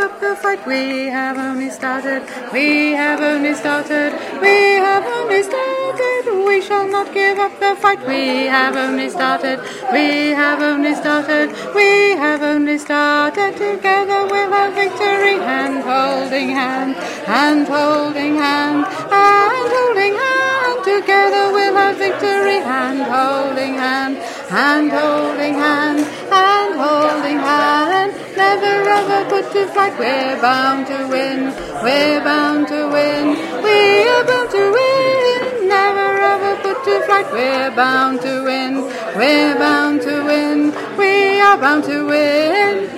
up the fight. We have only started. We have only started. We have only started. We shall not give up the fight. We have only started. We have only started. We have only started. Together we'll have victory. Hand holding hand. Hand holding hand. Hand holding hand. Together we'll have victory. Hand holding hand. Hand holding hand. Hand holding hand. Never ever put to flight. We're bound to win. We're bound to win. We are bound to win. Never ever put to flight. We're bound to win. We're bound to win. We are bound to win.